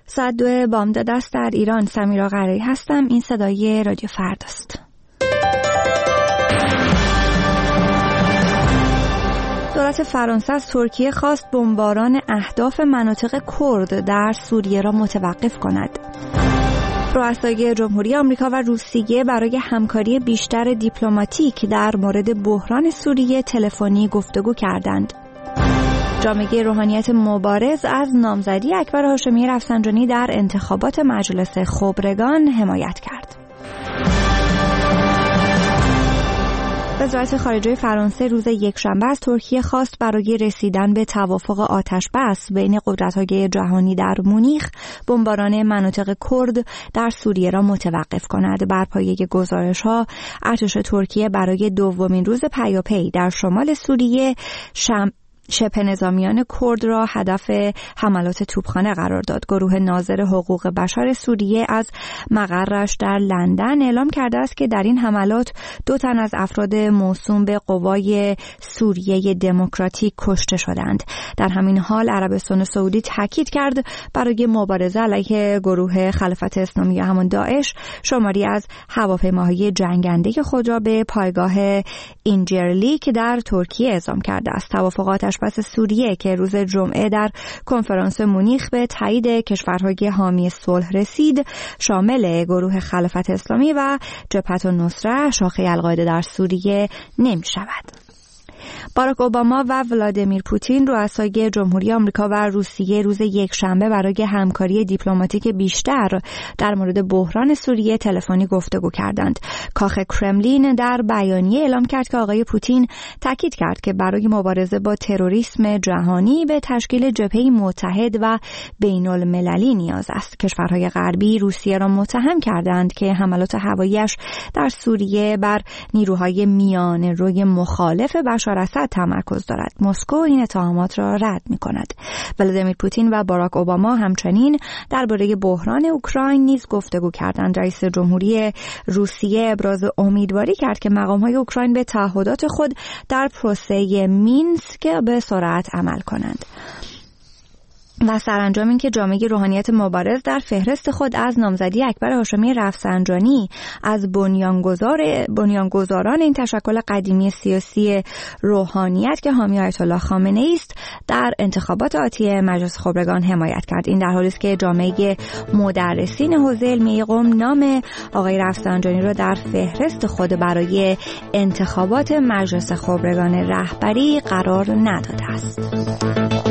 ساعت 2 بامداد است در ایران. سمیرا قرایی هستم. این صدای رادیو فرداست. دولت فرانسه از ترکیه خواست بمباران اهداف مناطق کرد در سوریه را متوقف کند. رؤسای جمهوری آمریکا و روسیه برای همکاری بیشتر دیپلماتیک در مورد بحران سوریه تلفنی گفتگو کردند. جامعه روحانیت مبارز از نامزدی اکبر هاشمی رفسنجانی در انتخابات مجلس خبرگان حمایت کرد. وزارت خارجه فرانسه روز یکشنبه از ترکیه خواست برای رسیدن به توافق آتش‌بس بین قدرت‌های جهانی در مونیخ بمباران مناطق کرد در سوریه را متوقف کند. بر پایه گزارش‌ها ارتش ترکیه برای دومین روز پیاپی در شمال سوریه شبه نظامیان کرد را هدف حملات توپخانه قرار داد. گروه ناظر حقوق بشر سوریه از مقرش در لندن اعلام کرده است که در این حملات 2 تن از افراد موسوم به قوای سوریه دموکراتیک کشته شدند. در همین حال عربستان سعودی تاکید کرد برای مبارزه علیه گروه خلافت اسلامی همان داعش شماری از هواپیماهای جنگنده خود را به پایگاه اینجرلی که در ترکیه اعزام کرده است. توافقات بس سوریه که روز جمعه در کنفرانس مونیخ به تایید کشورهای حامی صلح رسید شامل گروه خلافت اسلامی و جبهت النصره شاخه القاعده در سوریه نمی شود. باراک اوباما و ولادیمیر پوتین رؤسای جمهوری آمریکا و روسیه روز یکشنبه برای همکاری دیپلماتیک بیشتر در مورد بحران سوریه تلفنی گفتگو کردند. کاخ کرملین در بیانیه اعلام کرد که آقای پوتین تاکید کرد که برای مبارزه با تروریسم جهانی به تشکیل جبهه‌ای متحد و بین‌المللی نیاز است. کشورهای غربی روسیه را متهم کردند که حملات هوایی‌اش در سوریه بر نیروهای میانه‌روی مخالف بشار اسد تمرکز دارد. مسکو این اتهامات را رد می‌کند. ولادیمیر پوتین و باراک اوباما همچنین درباره بحران اوکراین نیز گفتگو کردند. رئیس جمهوری روسیه ابراز امیدواری کرد که مقام‌های اوکراین به تعهدات خود در پروسه مینسک به سرعت عمل کنند. و سرانجام این که جامعه روحانیت مبارز در فهرست خود از نامزدی اکبر هاشمی رفسنجانی از بنیانگذاران این تشکل قدیمی سیاسی روحانیت که حامی آیت الله خامنه ای است در انتخابات آتی مجلس خبرگان حمایت کرد. این در حالی است که جامعه مدرسین حوزه علمی قم نام آقای رفسنجانی را در فهرست خود برای انتخابات مجلس خبرگان رهبری قرار نداده است.